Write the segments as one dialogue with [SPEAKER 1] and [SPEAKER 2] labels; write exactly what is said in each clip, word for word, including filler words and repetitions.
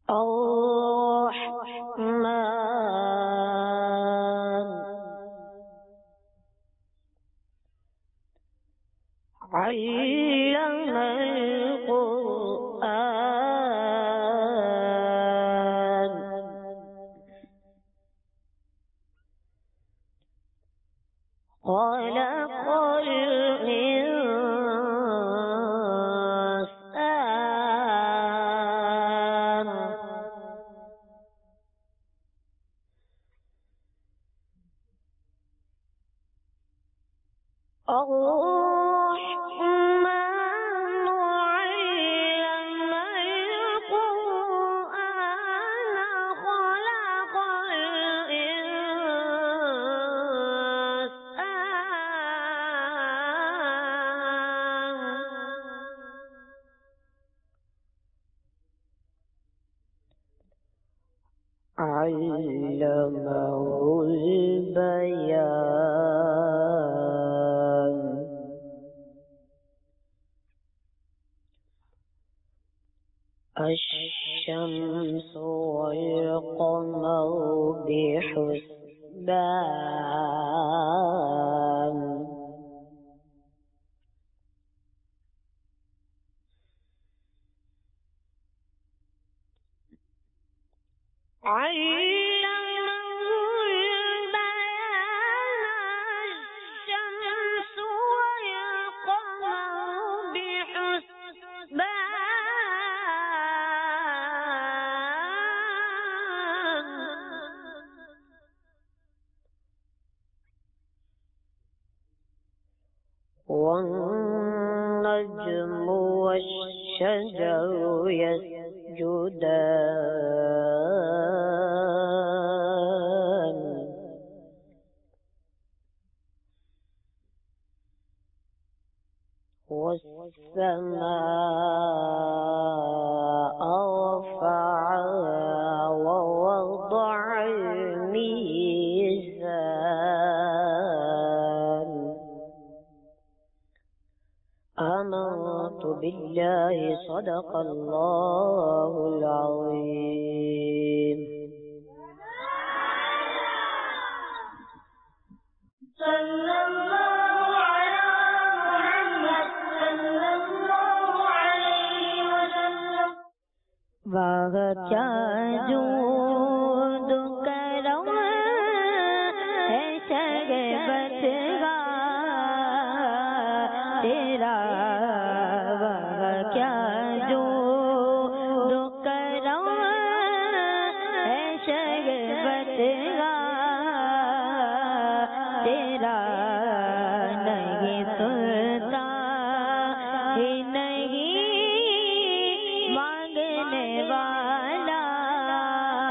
[SPEAKER 1] الرحمن علم القرآن خلق الإنسان الرحمن علم القرآن خلق الإنسان علمه البيان الشمس والقمر بحسبان علمه البيان الشمس والقمر بحسبان والنجم والشجر يسجدان والسماء رفعها ووضع الميزان آمنت بالله صدق الله العظيم. صلى الله على محمد صلى الله عليه وسلم. وجود کرم ہے شربت کا تیرا کیا جو کرم ہے شربت کا تیرا نہیں سنتا ہی نہیں مانگنے والا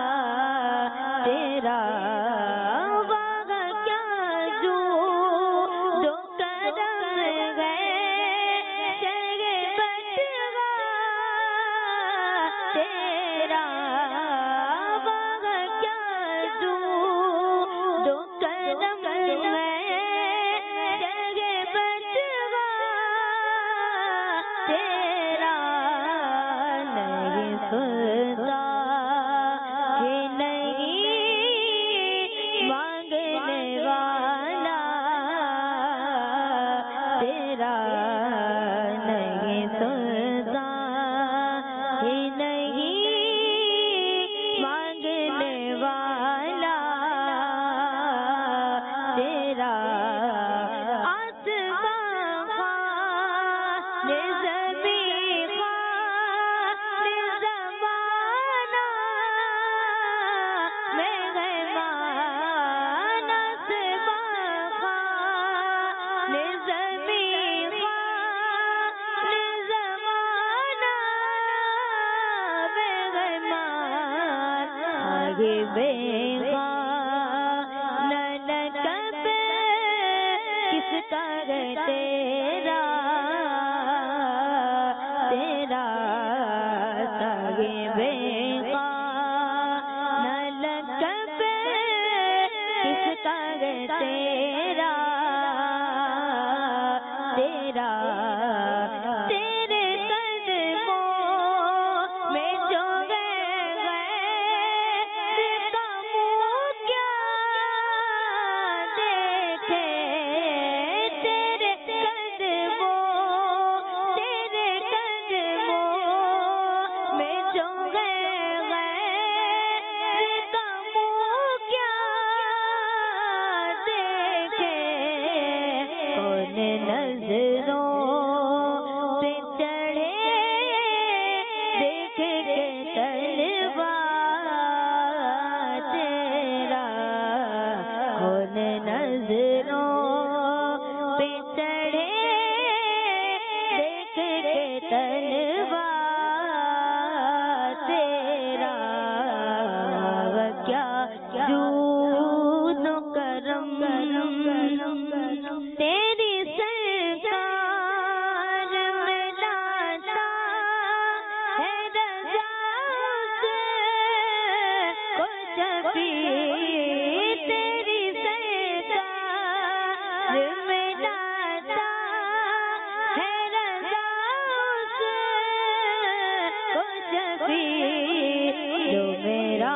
[SPEAKER 1] نبی جو میرا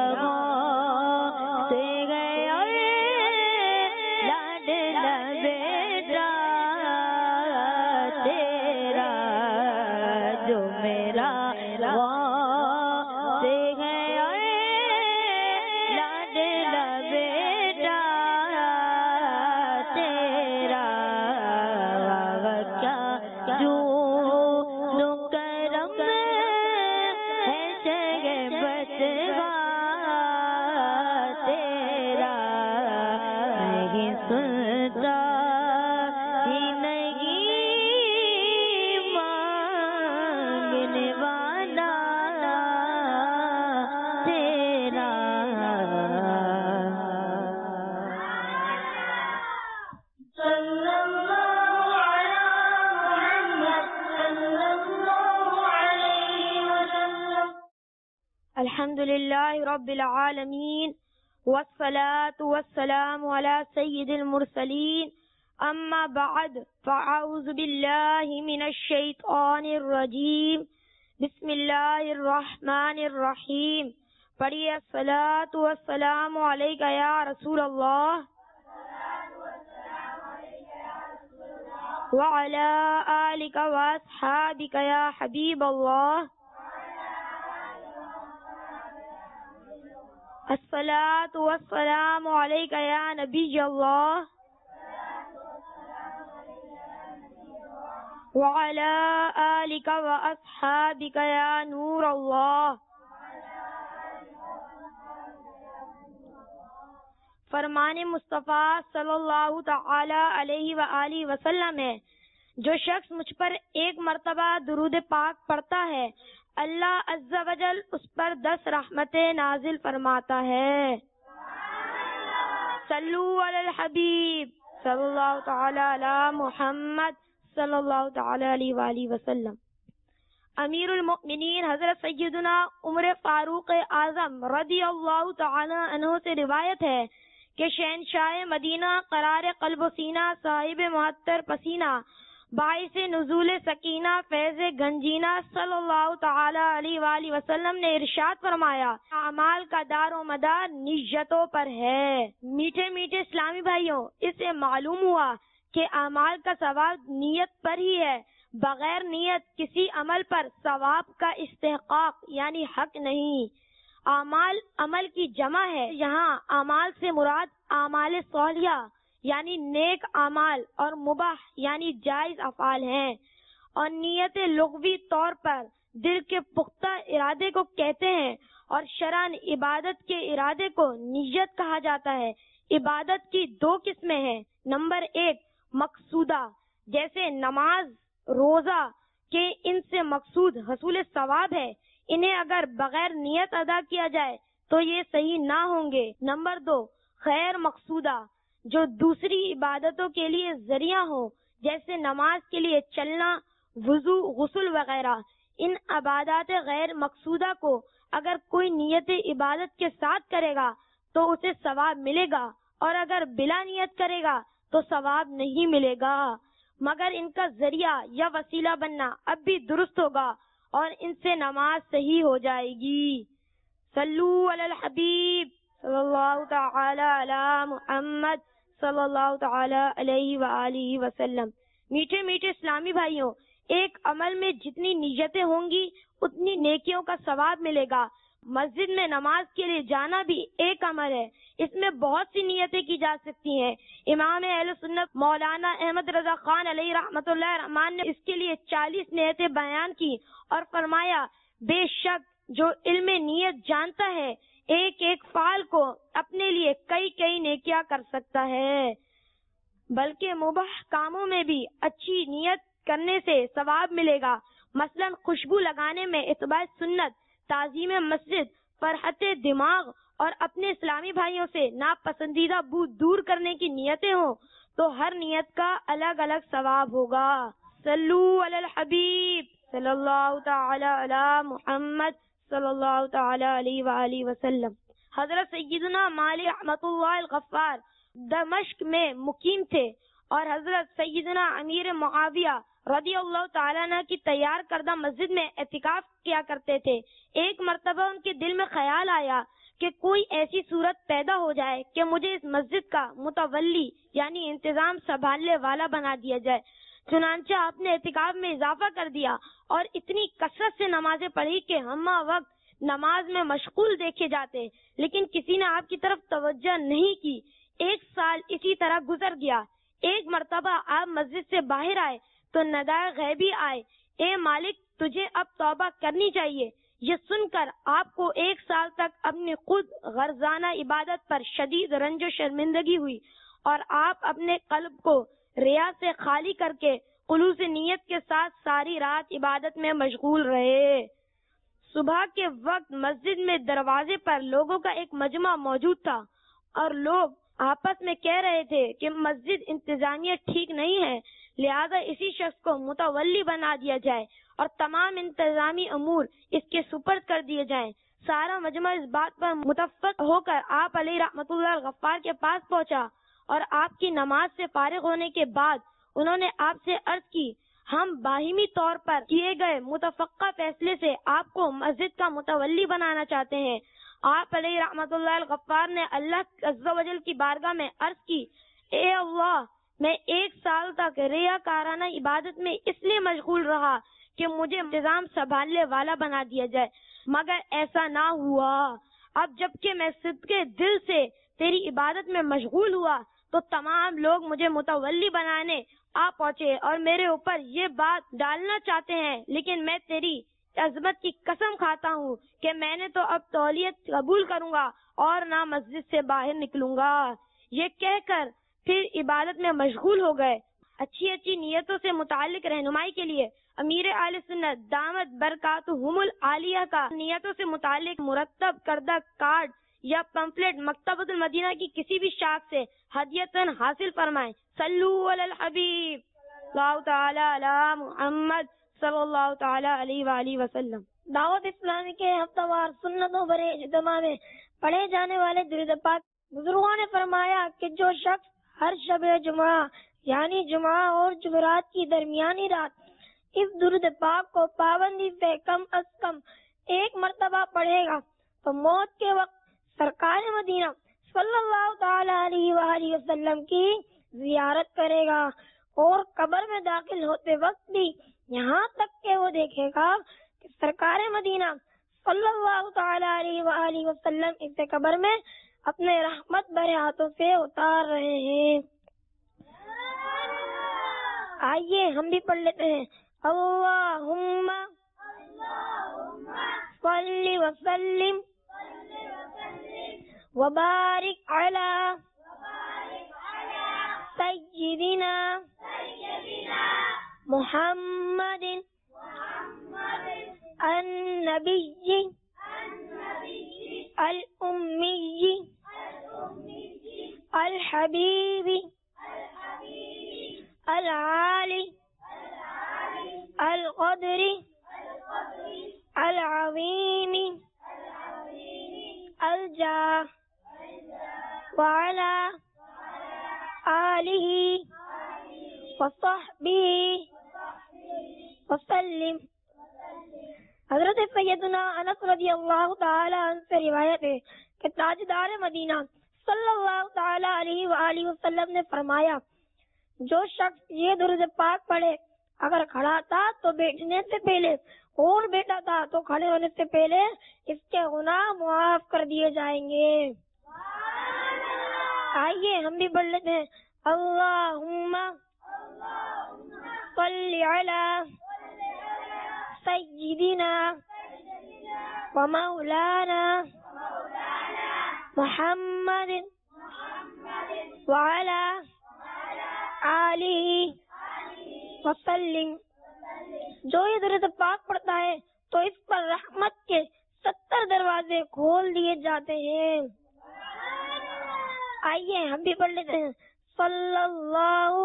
[SPEAKER 1] غوث گیا لاڈلا بیٹا تیرا جو میرا غوث گیا لاڈلا بیٹا تیرا کیا جو کرم ہے جگہ بچگا تیرا نہیں سنتا ہی نہیں مانگنے والا تیرا صلی اللہ علی محمد صلی اللہ علیہ وسلم.
[SPEAKER 2] الحمد للہ رب العالمین والصلاة والسلام على سید المرسلین اما بعد فاعوذ باللہ من الشیطان الرجیم بسم اللہ الرحمن الرحیم. پڑھیے الصلاة والسلام علیک یا رسول اللہ وعلى آلك وأصحابك يا حبيب الله. الصلاة والسلام عليك يا نبي الله وعلى آلك وأصحابك يا نور الله. فرمان مصطفیٰ صلی اللہ تعالی علیہ وآلہ وسلم ہے، جو شخص مجھ پر ایک مرتبہ درود پاک پڑھتا ہے اللہ عز و جل اس پر دس رحمتیں نازل فرماتا ہے. صلو علی الحبیب صلی اللہ تعالی علی محمد صلی اللہ تعالی علیہ وآلہ وسلم. امیر المؤمنین حضرت سیدنا عمر فاروق اعظم رضی اللہ تعالی عنہ سے روایت ہے کہ شہنشاہ مدینہ قرار قلب و سینہ صاحب معطر پسینہ باعث نزول سکینہ فیض گنجینہ صلی اللہ تعالی علیہ وآلہ وسلم نے ارشاد فرمایا اعمال کا دار و مدار نیتوں پر ہے. میٹھے میٹھے اسلامی بھائیوں، اس سے معلوم ہوا کہ اعمال کا ثواب نیت پر ہی ہے. بغیر نیت کسی عمل پر ثواب کا استحقاق یعنی حق نہیں. اعمال عمل کی جمع ہے. یہاں اعمال سے مراد اعمال صالحہ یعنی نیک اعمال اور مباح یعنی جائز افعال ہیں، اور نیت لغوی طور پر دل کے پختہ ارادے کو کہتے ہیں، اور شرعاً عبادت کے ارادے کو نیت کہا جاتا ہے. عبادت کی دو قسمیں ہیں. نمبر ایک مقصودہ، جیسے نماز روزہ کہ ان سے مقصود حصول ثواب ہے، انہیں اگر بغیر نیت ادا کیا جائے تو یہ صحیح نہ ہوں گے. نمبر دو غیر مقصودہ، جو دوسری عبادتوں کے لیے ذریعہ ہوں، جیسے نماز کے لیے چلنا، وضو، غسل وغیرہ. ان عبادات غیر مقصودہ کو اگر کوئی نیت عبادت کے ساتھ کرے گا تو اسے ثواب ملے گا، اور اگر بلا نیت کرے گا تو ثواب نہیں ملے گا، مگر ان کا ذریعہ یا وسیلہ بننا اب بھی درست ہوگا اور ان سے نماز صحیح ہو جائے گی. صلو علی الحبیب صلی اللہ تعالی علی محمد صلی اللہ تعالی علیہ وآلہ وسلم. میٹھے میٹھے اسلامی بھائیوں، ایک عمل میں جتنی نیتیں ہوں گی اتنی نیکیوں کا ثواب ملے گا. مسجد میں نماز کے لیے جانا بھی ایک عمل ہے، اس میں بہت سی نیتیں کی جا سکتی ہیں. امام اہل سنت مولانا احمد رضا خان علیہ رحمۃ اللہ الرحمن نے اس کے لیے چالیس نیتیں بیان کی اور فرمایا بے شک جو علم نیت جانتا ہے ایک ایک فعل کو اپنے لیے کئی کئی نیکیاں کر سکتا ہے، بلکہ مباح کاموں میں بھی اچھی نیت کرنے سے ثواب ملے گا. مثلا خوشبو لگانے میں اتباع سنت، تعظیم مسجد، فرحت دماغ اور اپنے اسلامی بھائیوں سے ناپسندیدہ بو دور کرنے کی نیتیں ہوں تو ہر نیت کا الگ الگ ثواب ہوگا. صلو علی الحبیب صلی اللہ تعالی علی محمد صلی اللہ تعالی علیہ وآلہ وسلم. حضرت سیدنا مالی رحمۃ اللہ الغفار دمشق میں مقیم تھے اور حضرت سیدنا امیر معاویہ رضی اللہ تعالیٰ عنہ کی تیار کردہ مسجد میں اعتکاف کیا کرتے تھے۔ ایک مرتبہ ان کے دل میں خیال آیا کہ کوئی ایسی صورت پیدا ہو جائے کہ مجھے اس مسجد کا متولی یعنی انتظام سنبھالنے والا بنا دیا جائے۔ چنانچہ آپ نے اعتکاف میں اضافہ کر دیا اور اتنی کثرت سے نمازیں پڑھی کہ ہمہ وقت نماز میں مشغول دیکھے جاتے، لیکن کسی نے آپ کی طرف توجہ نہیں کی۔ ایک سال اسی طرح گزر گیا۔ ایک مرتبہ آپ مسجد سے باہر آئے تو ندائے غیبی آئے، اے مالک تجھے اب توبہ کرنی چاہیے۔ یہ سن کر آپ کو ایک سال تک اپنی خود غرضانہ عبادت پر شدید رنج و شرمندگی ہوئی اور آپ اپنے قلب کو ریا سے خالی کر کے خلوص نیت کے ساتھ ساری رات عبادت میں مشغول رہے۔ صبح کے وقت مسجد میں دروازے پر لوگوں کا ایک مجمع موجود تھا اور لوگ آپس میں کہہ رہے تھے کہ مسجد انتظامیہ ٹھیک نہیں ہے، لہذا اسی شخص کو متولی بنا دیا جائے اور تمام انتظامی امور اس کے سپرد کر دیے جائیں۔ سارا مجمع اس بات پر متفق ہو کر آپ علیہ رحمۃ اللہ الغفار کے پاس پہنچا اور آپ کی نماز سے فارغ ہونے کے بعد انہوں نے آپ سے عرض کی، ہم باہمی طور پر کیے گئے متفقہ فیصلے سے آپ کو مسجد کا متولی بنانا چاہتے ہیں۔ آپ علیہ رحمۃ اللہ الغفار نے اللہ عز و جل کی بارگاہ میں عرض کی، اے اللہ، میں ایک سال تک ریا کارانہ عبادت میں اس لیے مشغول رہا کہ مجھے انتظام سنبھالنے والا بنا دیا جائے، مگر ایسا نہ ہوا۔ اب جبکہ میں صدقے دل سے تیری عبادت میں مشغول ہوا تو تمام لوگ مجھے متولی بنانے آ پہنچے اور میرے اوپر یہ بات ڈالنا چاہتے ہیں، لیکن میں تیری عظمت کی قسم کھاتا ہوں کہ میں نے تو اب تولیت قبول کروں گا اور نہ مسجد سے باہر نکلوں گا۔ یہ کہہ کر پھر عبادت میں مشغول ہو گئے۔ اچھی اچھی نیتوں سے متعلق رہنمائی کے لیے امیر اہل سنت دامت برکاتہم العالیہ کا نیتوں سے متعلق مرتب کردہ کارڈ یا پمفلٹ مکتبۃ المدینہ کی کسی بھی شاخ سے ہدیتاً حاصل فرمائیں۔ صلو علی الحبیب اللہ تعالی علی محمد صلی اللہ تعالی علیہ وآلہ وسلم۔ دعوت اسلامی کے ہفتہ وار سنتوں بھرے اجتماع میں پڑھے جانے والے درود پاک، بزرگوں نے فرمایا کہ جو شخص ہر شب جمعہ یعنی جمعہ اور جمعرات کی درمیانی رات اس درود پاک کو پابندی سے کم از کم ایک مرتبہ پڑھے گا تو موت کے وقت سرکار مدینہ صلی اللہ تعالی علیہ وآلہ وسلم کی زیارت کرے گا اور قبر میں داخل ہوتے وقت بھی یہاں تک کہ وہ دیکھے گا کہ سرکار مدینہ صلی اللہ تعالی علیہ وآلہ وسلم اس قبر میں اپنے رحمت بھرے ہاتھوں سے اتار رہے ہیں۔ آئیے ہم بھی پڑھ لیتے ہیں، اللہم صلی وسلم وبارک علی سیدنا محمد النبی الأمی الحبیب العالی القدر العظیم الجاہ وعلى آلہ وصحبہ وسلم۔ حضرت سیدنا انس رضی اللہ تعالی عنہ سے روایت ہے کہ تاجدار مدینہ صلی اللہ تعالی علیہ وآلہ وسلم نے فرمایا، جو شخص یہ درود پاک پڑھے اگر کھڑا تھا تو بیٹھنے سے پہلے اور بیٹھا تھا تو کھڑے ہونے سے پہلے اس کے گناہ معاف کر دیے جائیں گے۔ آئیے ہم بھی پڑھ لیتے ہیں، اللہم صلی علی سیدنا ومولانا محمد وعلی آلہ وسلم۔ جو یہ درود پاک پڑھتا ہے تو اس پر رحمت کے ستر دروازے کھول دیے جاتے ہیں۔ آئیے ہم بھی پڑھ لیتے ہیں، صلی اللہ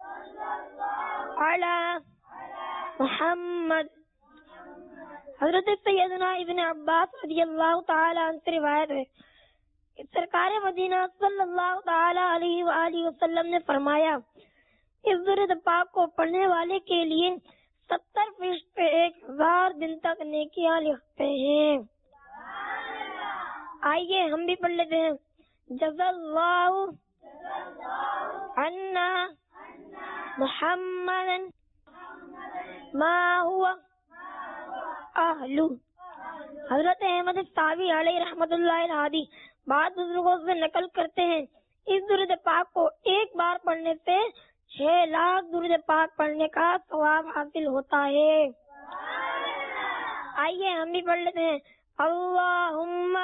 [SPEAKER 2] علی محمد۔ حضرت سیدنا ابن عباس رضی اللہ تعالی عنہ سے روایت ہے کہ سرکار مدینہ صلی اللہ تعالی علیہ وآلہ وسلم نے فرمایا، اس درود پاک کو پڑھنے والے کے لیے ستر فرشتے ایک ہزار دن تک نیکیاں لکھتے ہیں. آئیے ہم بھی پڑھ لیتے ہیں. جزا اللہ عنا محمد ما هو اہلو. حضرت احمد صاوی علیہ رحمت اللہ الہادی بعض بزرگوں سے نقل کرتے ہیں اس درود پاک کو ایک بار پڑھنے سے چھ لاکھ درود پاک پڑھنے کا ثواب حاصل ہوتا ہے. آئیے ہم بھی پڑھ لیتے ہیں. اللہم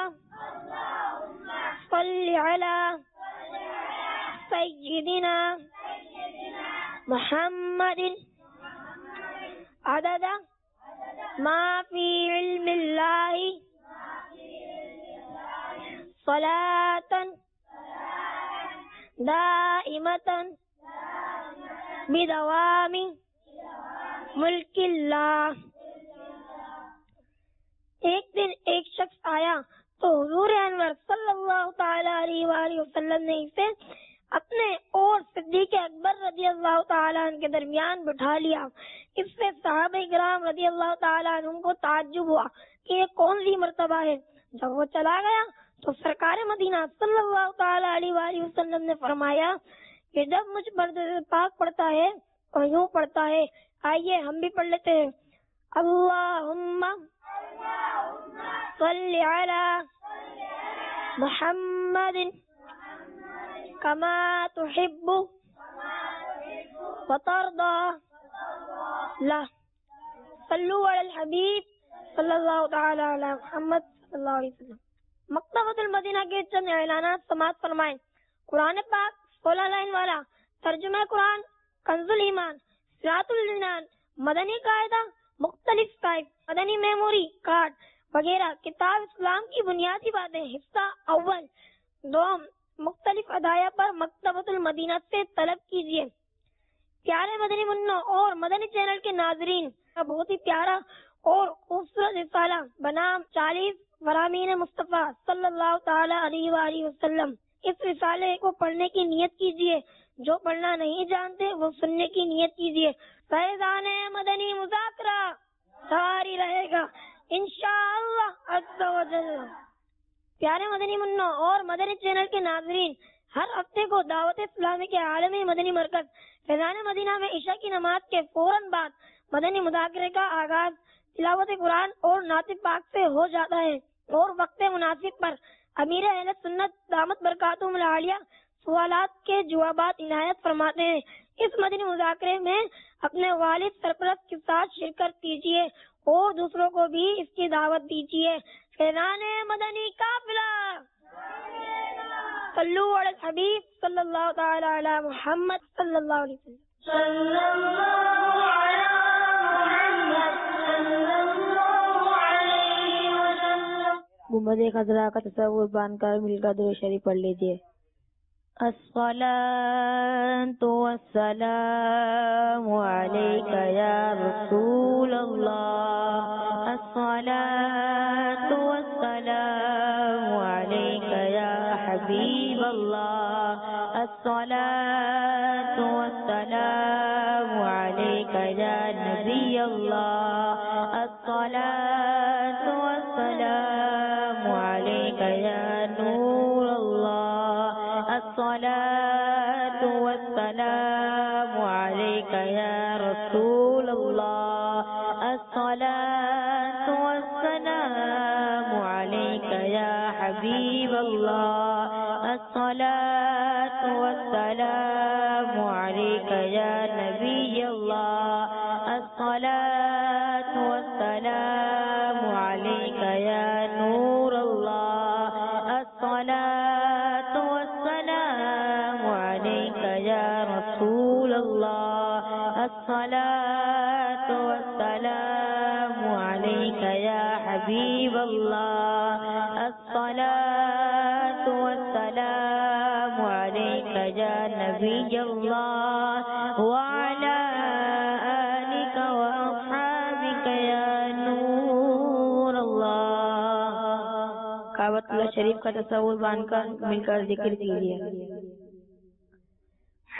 [SPEAKER 2] صلی علی سیدنا محمد عدد ما فی علم اللہ صلاة دائمة بدوام ملک اللہ. ایک دن ایک شخص آیا تو حضور انور صلی اللہ تعالی علیہ وآلہ وسلم نے اسے اپنے اور صدیق اکبر رضی اللہ تعالیٰ عنہ کے درمیان بٹھا لیا. اس سے صحابہ کرام رضی اللہ تعالیٰ عنہ کو تعجب ہوا کہ یہ کون سی مرتبہ ہے. جب وہ چلا گیا تو سرکار مدینہ صلی اللہ تعالیٰ علیہ وآلہ وسلم نے فرمایا کہ جب مجھ پر درود پاک پڑھتا ہے تو یوں پڑھتا ہے. آئیے ہم بھی پڑھ لیتے ہیں. اللہم صلی علی محمد کما تحب وترضى لا صلوا علی الحبیب صلی اللہ تعالی علی محمد صلی اللہ علیہ وسلم. مکتبۃ المدینہ کے چند اعلانات سماعت فرمائیں. قرآن پاک سولہ لائن والا ترجمہ قرآن کنز الایمان صراط الجنان مدنی قاعدہ مختلف ٹائپ مدنی میموری کارڈ وغیرہ کتاب اسلام کی بنیادی باتیں حصہ اول دوم مختلف ادائیہ پر مکتبۃ المدینہ سے طلب کیجیے. پیارے مدنی منوں اور مدنی چینل کے ناظرین کا بہت ہی پیارا اور خوبصورت رسالہ بنام چالیس فرامین مصطفیٰ صلی اللہ تعالی علیہ وآلہ وسلم. اس رسالے کو پڑھنے کی نیت کیجیے. جو پڑھنا نہیں جانتے وہ سننے کی نیت کیجیے. فیضان مدنی مذاکرہ ساری رہے گا انشاءاللہ عز و جل. پیارے مدنی منوں اور مدنی چینل کے ناظرین ہر ہفتے کو دعوت اسلامی کے عالمی مدنی مرکز فیضان مدینہ میں عشاء کی نماز کے فوراً بعد مدنی مذاکرے کا آغاز تلاوت قرآن اور نعت پاک سے ہو جاتا ہے اور وقت مناسب پر امیر اہل سنت دامت برکاتہم العالیہ سوالات کے جوابات عنایت فرماتے ہیں. اس مدنی مذاکرے میں اپنے والد سرپرست کے ساتھ شرکت کیجیے اور دوسروں کو بھی اس کی دعوت دیجیے. فیضان مدنی قافلہ صلو علی الحبیب صلی اللہ تعالی علی محمد صلی اللہ علیہ وسلم.
[SPEAKER 1] صلی اللہ علی محمد صلی اللہ علیہ وسلم.
[SPEAKER 2] گنبد خضرا کا تصور باندھ کر مل کر درود شریف پڑھ لیجیے. الصلاة والسلام عليك يا رسول الله الصلاة والسلام عليك يا حبيب الله الصلاة والسلام عليك يا نبي الله الصلاة والسلام عليك يا نور الله الصلاة والسلام عليك يا رسول الله الصلاة والسلام عليك يا حبيب الله الصلاة والسلام عليك يا نبي الله الصلاة والسلام عليك يا نور الله الصلاة والسلام عليك يا رسول الله الصلاة والسلام عليك يا حبيب الله الصلاة والسلام عليك يا نبي الله وعلى آلك وأصحابك يا نور الله. کعبۃ اللہ شریف کا تصور باندھ کر مل کر ذکر کیجیے.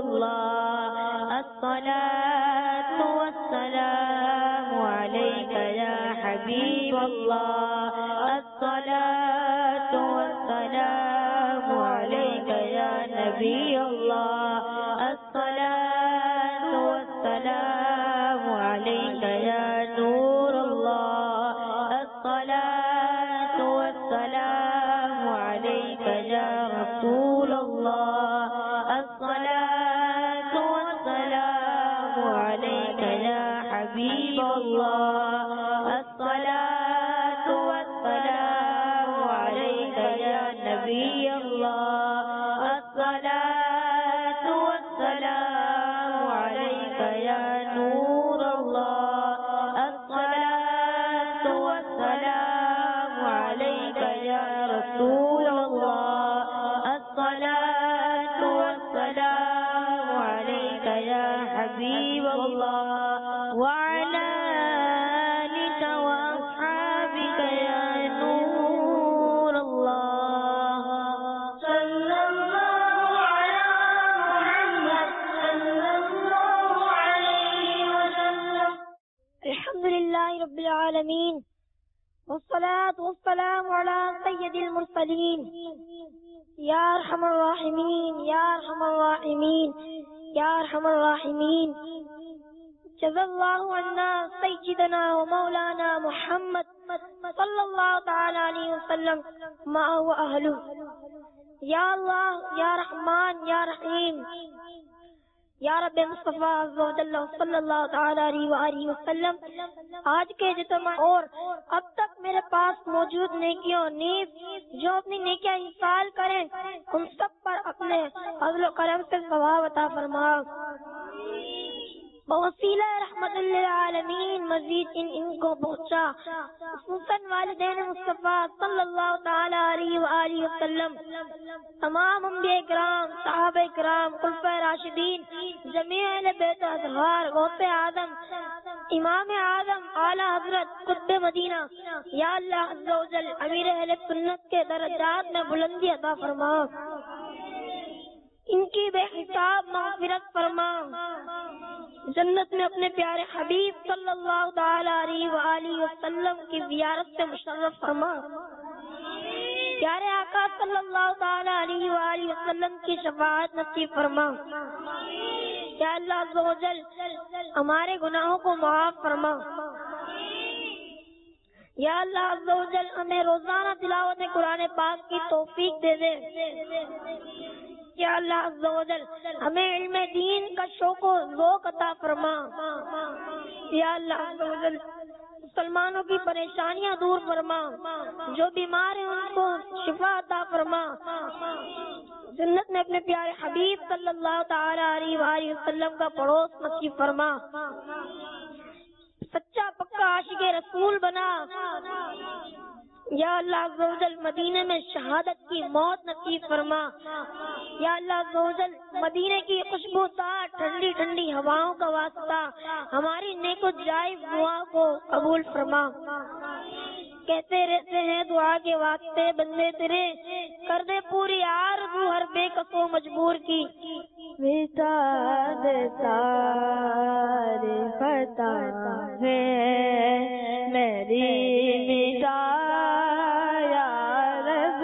[SPEAKER 2] الله الصلاة والسلام عليك يا حبيب الله الصلاة والسلام عليك يا نبي الله الصلاة والسلام عليك يا نور الله الصلاة والسلام عليك يا رسول الله الصلاة والسلام عليك يا حبيب الله الصلاة والسلام عليك يا نبي الله الصلاة والسلام عليك يا نور الله الصلاة والسلام عليك يا رسول الله الصلاة والسلام عليك يا حبيب الله وعلى آلك وأصحابك يا نور الله
[SPEAKER 1] صلى الله على محمد صلى الله عليه وسلم.
[SPEAKER 2] الحمد لله رب العالمين والصلاة والسلام على سيد المرسلين يا أرحم الراحمين يا أرحم الراحمين يا أرحم الراحمين جزا الله عنا سيدنا ومولانا محمد صلى الله تعالى عليه وسلم ما هو أهله. یا اللہ یا رحمان یا رحیم یا رب مصطفیٰ عز و جل صلی اللہ تعالی علیہ وآلہ وسلم، آج کے اجتماع اور اب تک میرے پاس موجود نیکیوں نیز جو اپنی نیکیاں انصال کریں ان سب پر اپنے فضل و کرم سے ثواب عطا فرما. بوسیلہ رحمت للعالمین مزید ان ان کو پہنچا، خصوصاً والدین مصطفیٰ صلی اللہ تعالی علیہ وآلہ وسلم، تمام انبیاء کرام، صحابہ کرام، خلفائے راشدین، جمیع اہل بیت اطہار، غوث اعظم، امام اعظم، اعلیٰ حضرت قطب مدینہ، یا اللہ عز و جل امیر اہل سنت کے درجات میں بلندی عطا فرما، ان کی بے حساب مغفرت فرما، جنت میں اپنے پیارے حبیب صلی اللہ تعالی علیہ وآلہ وسلم کی زیارت سے مشرف فرما، پیارے آقا صلی اللہ تعالی علیہ وآلہ وسلم کی شفاعت نصیب فرما. یا اللہ عز و جل ہمارے گناہوں کو معاف فرما. یا اللہ عز و جل ہمیں روزانہ تلاوت قرآن پاک کی توفیق دے دے. یا اللہ عز و جل ہمیں علم دین کا شوق و ذوق عطا فرما. یا اللہ عز و جل مسلمانوں کی پریشانیاں دور فرما، جو بیمار ہیں ان کو شفا عطا فرما، جنت میں اپنے پیارے حبیب صلی اللہ تعالی علیہ وآلہ وسلم کا پڑوس نصیب فرما، سچا پکا عاشق رسول بنا. یا اللہ عز و جل مدینے میں شہادت کی موت نصیب فرما. یا اللہ عز و جل مدینے کی خوشبودار ٹھنڈی ٹھنڈی ہواؤں کا واسطہ ہماری نیک و جائز دعا کو قبول فرما. کہتے رہتے ہیں دعا کے واسطے بندے تیرے، کر دے پوری آرزو ہر بے کس و مجبور کی. مٹا دے سارے خطا ہے میری، مٹا یا رب،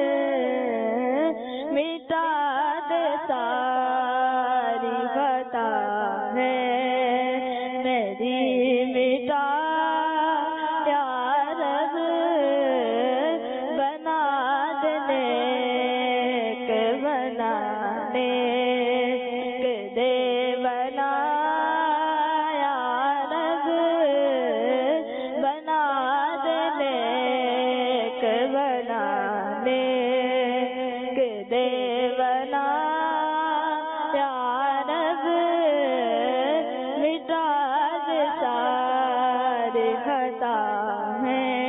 [SPEAKER 2] مٹا دے ساری خطا ہے میری، مٹا یا رب، بنا دے نیک، بنا نیک دے بنا یا رب، بنا دے نیک، بنا نیک دے بنا یا رب، مٹا دے سارے خطا ہیں.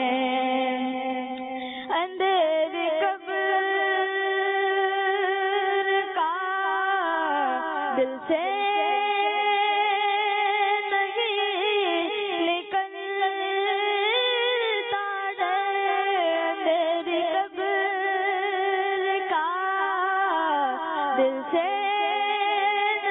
[SPEAKER 2] اندھیری قبر کا دل سے نہیں نکلتا ڈر، اندھیری قبر کا دل سے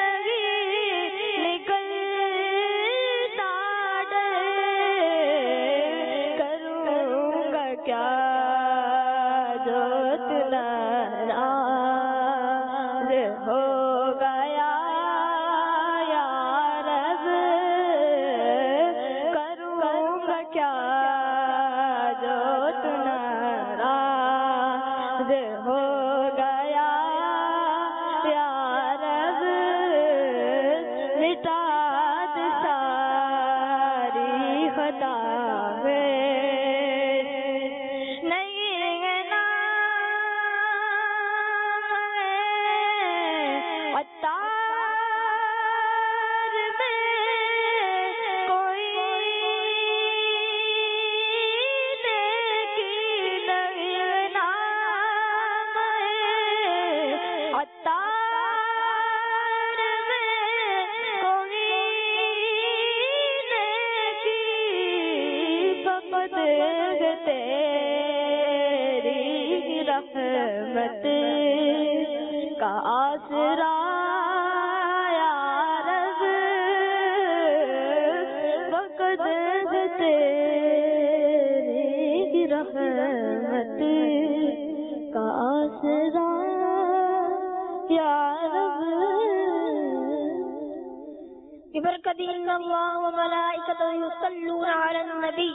[SPEAKER 2] گیا یا رب مٹا دے ساری خطا میں نہیں نام عطار میں کوئی نیکی نہیں نام عطار میں کوئی نیکی فقط تیری رحمت کا آسرا یا رب فقط تیری رحمت کا آسرا یا رب ببرکت ان اللہ وملائکتہ یصلون علی النبی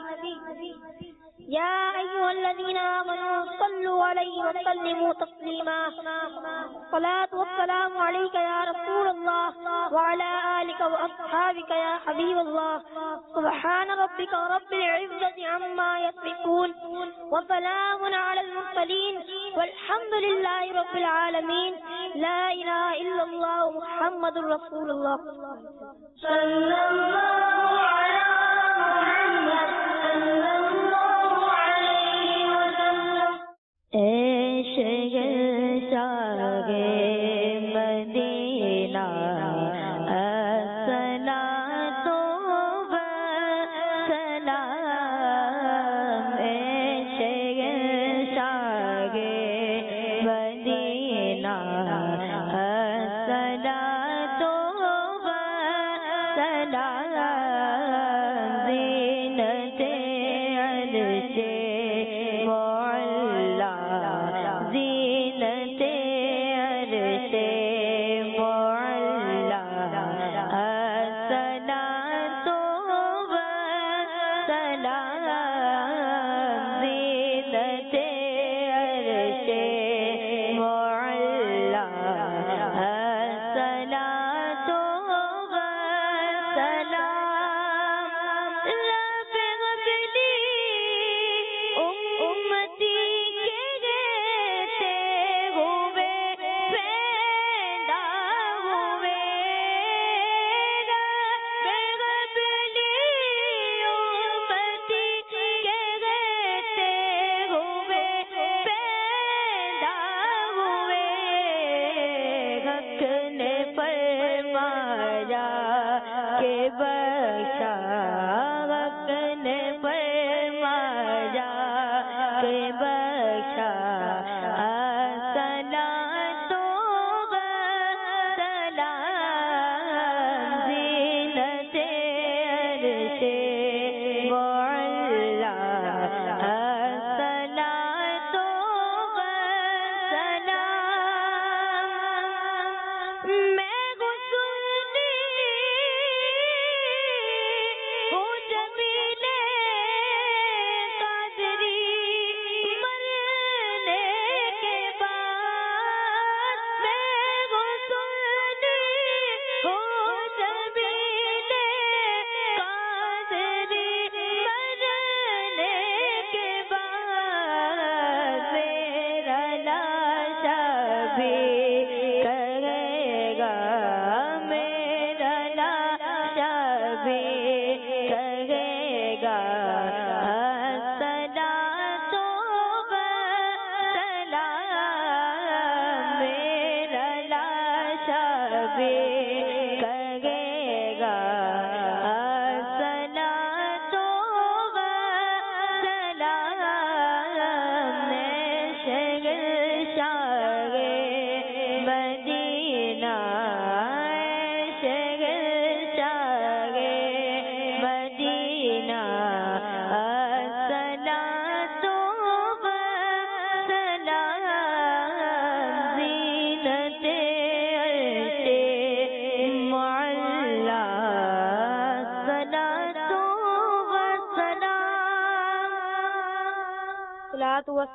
[SPEAKER 2] یا ایھا الذین آمنوا صلوا علیہ وسلموا تسلیما الصلاۃ والسلام علیک یا رسول اللہ وعلی آلک واصحابک یا حبیب اللہ سبحان ربک رب العزة عما یصفون وسلام علی المرسلین والحمد للہ رب العالمین لا الہ الا اللہ محمد رسول اللہ
[SPEAKER 1] صلی اللہ علی محمد صلی اللہ علیہ وسلم
[SPEAKER 2] اے شہنشاہ مدینہ الصلاۃ والسلام اے شہنشاہ مدینہ الصلاۃ والسلام زینت عرش معلا زینت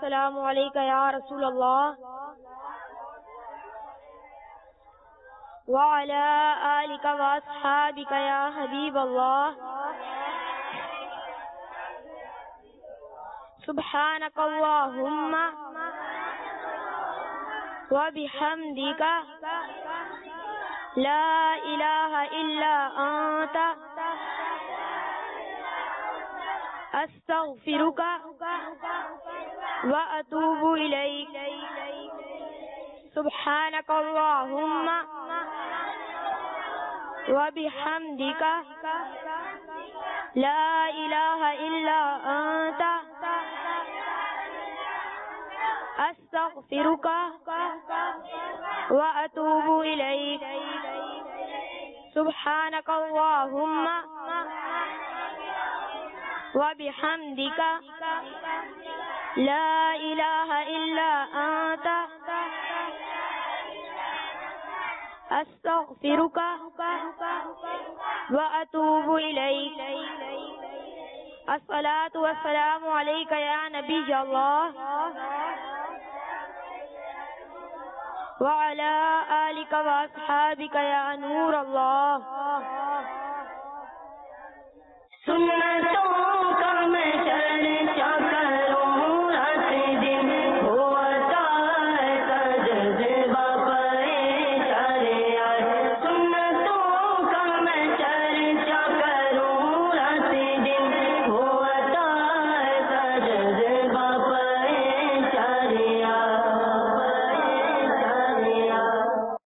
[SPEAKER 2] والسلام عليك يا رسول الله وعلى آلك وأصحابك يا حبيب الله سبحانك اللهم وبحمدك لا إله إلا أنت أستغفرك وأتوب إليك سبحانك اللهم وبحمدك لا إله إلا أنت أستغفرك وأتوب إليك سبحانك اللهم وبحمدك لا إله إلا أنت أستغفرك وأتوب إليك الصلاة والسلام عليك يا نبي الله وعلى آلك وأصحابك يا نور الله
[SPEAKER 1] سنة